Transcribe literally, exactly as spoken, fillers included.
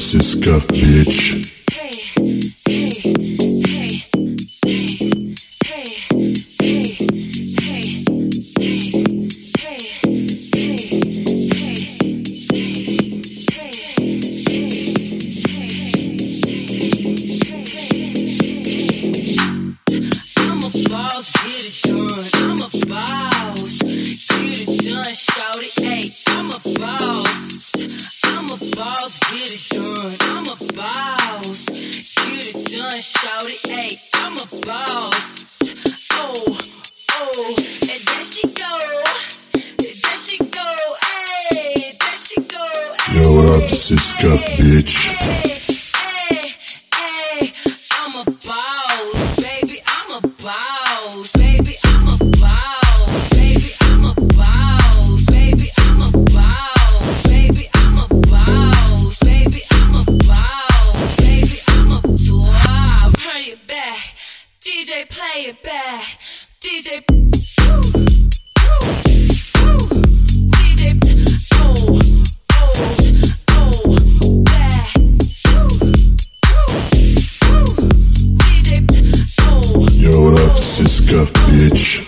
this is Scuff, bitch. Yo, what up, this is Scuff, bitch. I'm a boss, baby, I'm a boss, baby, I'm a boss, baby, I'm a boss, baby, I'm a boss, baby, I'm a boss, baby, I'm a boss, baby, I'm a boss. Turn it back, D J play it back, D J. Yo, what up, this is Scuff, bitch.